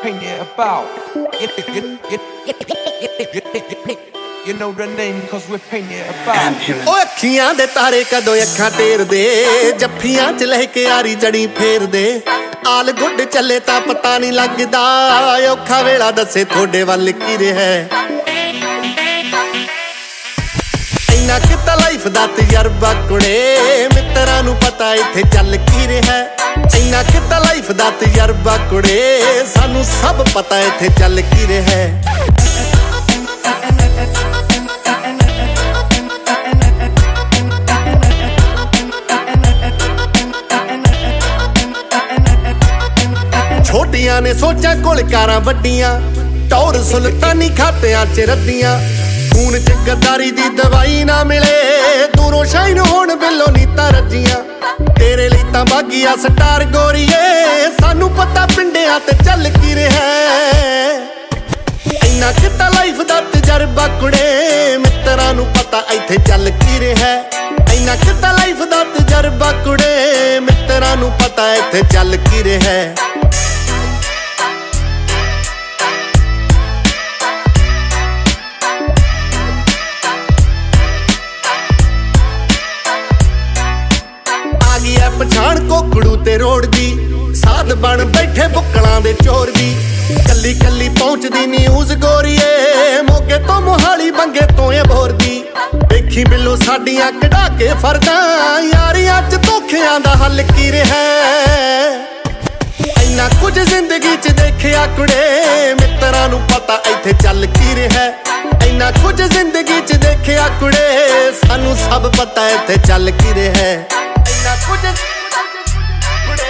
painted about. You know the name cause we're painted about. ਓ ਅੱਖੀਆਂ ਦੇ ਤਾਰੇ ਕਦੋਂ ਅੱਖਾਂ ਟੇਰਦੇ, ਜੱਫੀਆਂ ਚ ਲੈ ਕੇ ਆਰੀ ਜੜੀ ਫੇਰਦੇ, ਆਲ ਗੁੱਡ ਚੱਲੇ ਤਾਂ ਪਤਾ ਨਹੀਂ ਲੱਗਦਾ, ਔਖਾ ਵੇਲਾ ਦੱਸੇ ਤੁਹਾਡੇ ਵੱਲ ਕੀ ਰਿਹਾ। ਇੰਨਾ ਕਿਤਾ ਲਾਈਫ ਦਾ ਤਜਰਬਾ ਕੁੜੇ, ਮਿੱਤਰਾਂ ਨੂੰ ਪਤਾ ਇੱਥੇ ਚੱਲ ਕੀ ਰਿਹਾ। ਇੰਨਾ ਕਿਤਾ ਲਾਈਫ ਦਾ ਤਜਰਬਾ ਕੁੜੇ, ਸਾਨੂੰ ਸਭ ਪਤਾ ਇੱਥੇ ਚੱਲ ਕੀ ਰਿਹਾ। ਛੋਟੀਆਂ ਨੇ ਸੋਚਾਂ ਕੋਲ ਕਾਰਾਂ ਵੱਡੀਆਂ, ਟੌਰ ਸੁਲਤਾਨੀ ਖਾਤਿਆਂ ਚ ਰੱਦੀਆਂ, ਖੂਨ ਚ ਗੱਦਾਰੀ ਦੀ ਦਵਾਈ ਨਾ ਮਿਲੇ, ਦੂਰੋਂ ਸ਼ਾਈਨ ਹੋਣ ਬਿੱਲੋ ਨੀਤਾਂ ਰੱਜੀਆਂ। ਤੇਰੇ ਲਈ ਤਾਂ ਬਾਗੀਆ ਸਟਾਰ ਗੋਰੀਏ, ਸਾਨੂੰ ਪਤਾ ਪਿੰਡਿਆਂ ਤੇ ਚੱਲ ਕੀ ਰਿਹਾ। ਇੰਨਾ ਕਿਤਾ ਲਾਈਫ ਦਾ ਤਜਰਬਾ ਕੁੜੇ, ਮਿੱਤਰਾਂ ਨੂੰ ਪਤਾ ਇੱਥੇ ਚੱਲ ਕੀ ਰਿਹਾ। ਇੰਨਾ ਕਿਤਾ ਲਾਈਫ ਦਾ ਤਜਰਬਾ ਕੁੜੇ, ਮਿੱਤਰਾਂ ਨੂੰ ਪਤਾ ਇੱਥੇ ਚੱਲ ਕੀ ਰਿਹਾ। ਪਛਾਣ ਕੋਕੜੂ ਤੇ ਰੋੜ ਦੀ, ਸਾਧ ਬਣ ਬੈਠੇ ਬੁੱਕਲਾਂ ਦੇ ਚੋਰ ਦੀ, ਕੱਲੀ ਕੱਲੀ ਪਹੁੰਚਦੀ ਨਿਊਜ਼ ਗੋਰੀਏ, ਮੋਗੇ ਤੋਂ ਮੋਹਾਲੀ ਬੰਗੇ ਤੋਂ ਇਹ ਭੋਰ ਦੀ। ਦੇਖੀ ਬਿੱਲੋ ਸਾਡੀਆਂ ਕਢਾ ਕੇ ਫਰਦਾਂ, ਯਾਰੀਆਂ ਚ ਧੋਖਿਆਂ ਦਾ ਹੱਲ ਕੀ ਰਿਹਾ। ਇੰਨਾ ਕੁਝ ਜ਼ਿੰਦਗੀ ਚ ਦੇਖਿਆ ਕੁੜੇ, ਮਿੱਤਰਾਂ ਨੂੰ ਪਤਾ ਇੱਥੇ ਚੱਲ ਕੀ ਰਿਹਾ। ਇੰਨਾ ਕੁਝ ਜ਼ਿੰਦਗੀ ਚ ਦੇਖਿਆ ਕੁੜੇ, ਸਾਨੂੰ ਸਭ ਪਤਾ ਇੱਥੇ ਚੱਲ ਕੀ ਰਿਹਾ। ਇੰਨਾ ਕੁਝ ਕੁੜੇ,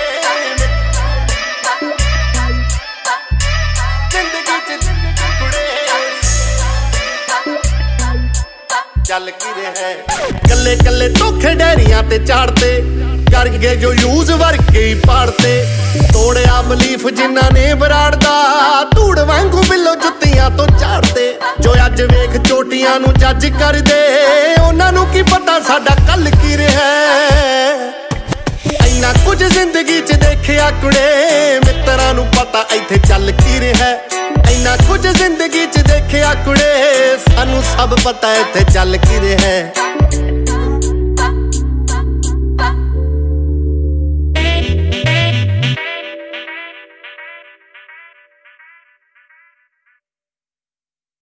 ਜ਼ਿੰਦਗੀ ਚ ਕੁੜੇ ਚੱਲ ਕੀ ਰਿਹਾ। ਕੱਲੇ ਕੱਲੇ ਧੋਖੇ ਡੈਰੀਆਂ ਤੇ ਚਾੜਤੇ, ਕਰ ਗਏ ਜੋ ਯੂਜ਼ ਵਰਕੇ ਹੀ ਪਾੜਤੇ, ਤੋੜਿਆ ਬਲੀਫ ਜਿਨ੍ਹਾਂ ਨੇ ਬਰਾੜਦਾ, ਧੂੜ ਵਾਂਗੂ ਬਿੱਲੋ ਜੁੱਤੀਆਂ ਤੋਂ ਝਾੜਦੇ। ਜੋ ਅੱਜ ਵੇਖ ਚੋਟੀਆਂ ਨੂੰ ਜੱਜ ਕਰਦੇ, ਉਹਨਾਂ ਨੂੰ ਕੀ ਪਤਾ ਸਾਡਾ ਕੱਲ ਕੀ ਰਿਹਾ। ਇੰਨਾ ਕੁਝ ਜ਼ਿੰਦਗੀ ਚ ਦੇਖਿਆ ਕੁੜੇ, ਮਿੱਤਰਾਂ ਨੂੰ ਪਤਾ ਇੱਥੇ ਚੱਲ ਕੀ ਰਿਹਾ। ਇੰਨਾ ਕੁਝ ਜ਼ਿੰਦਗੀ ਚ ਦੇਖਿਆ ਕੁੜੇ, ਸਾਨੂੰ ਸਭ ਪਤਾ ਇੱਥੇ ਚੱਲ ਕੀ ਰਿਹਾ।